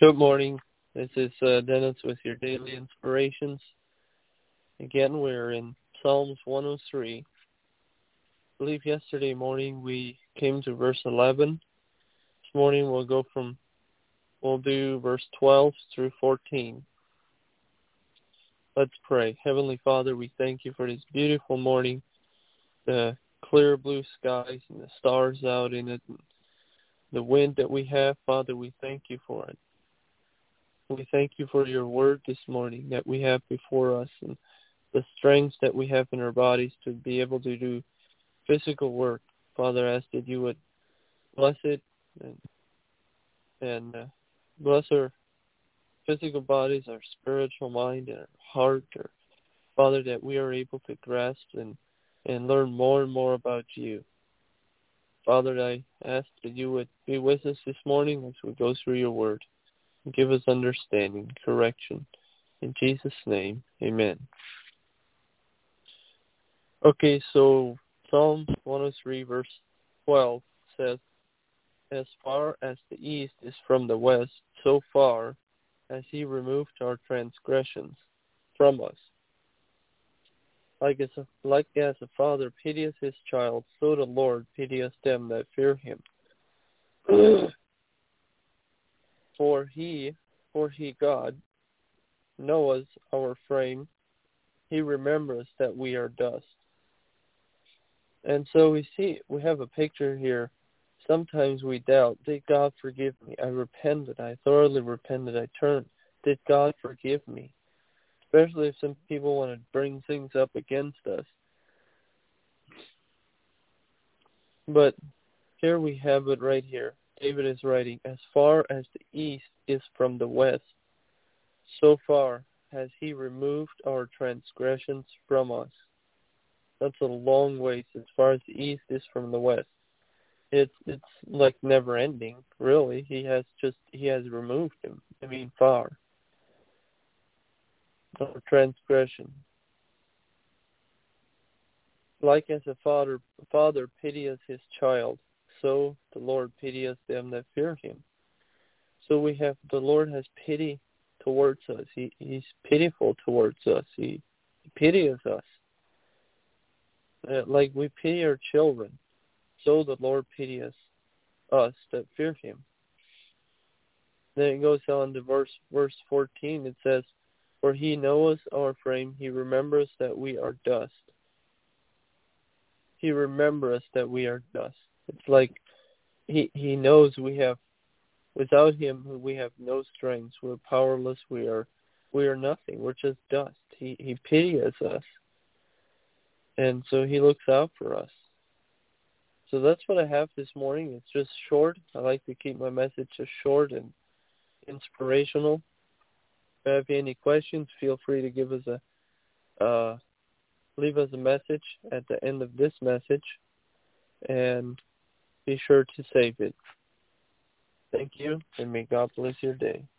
Good morning. This is Dennis with your daily inspirations. Again, we're in Psalms 103. I believe yesterday morning we came to verse 11. This morning we'll do verse 12 through 14. Let's pray. Heavenly Father, we thank you for this beautiful morning, the clear blue skies and the stars out in it, and the wind that we have. Father, we thank you for it. We thank you for your word this morning that we have before us and the strengths that we have in our bodies to be able to do physical work. Father, I ask that you would bless it and bless our physical bodies, our spiritual mind, and our heart. Father, that we are able to grasp and learn more and more about you. Father, I ask that you would be with us this morning as we go through your word. Give us understanding, correction. In Jesus' name, amen. Okay, so Psalm 103 verse 12 says, "As far as the east is from the west, so far has he removed our transgressions from us. Like as a father pitieth his child, so the Lord pitieth them that fear him. For he, God, knoweth our frame. He remembers that we are dust." And so we have a picture here. Sometimes we doubt, did God forgive me? I repented. I thoroughly repented. I turned. Did God forgive me? Especially if some people want to bring things up against us. But here we have it right here. David is writing, as far as the east is from the west, so far has he removed our transgressions from us. That's a long ways as far as the east is from the west. It's like never ending, really. He has removed them. Far. Our transgression. Like as a father pitieth his child, so the Lord pitieth them that fear him. So the Lord has pity towards us. He's pitiful towards us. He pitieth us. Like we pity our children, so the Lord pitieth us that fear him. Then it goes on to verse 14. It says, "For he knoweth our frame, he remembers that we are dust." He remembers that we are dust. It's like he knows without him we have no strength. We're powerless. We are nothing. We're just dust. He pities us. And so he looks out for us. So that's what I have this morning. It's just short. I like to keep my message just short and inspirational. If you have any questions, feel free to leave us a message at the end of this message, and be sure to save it. Thank you, and may God bless your day.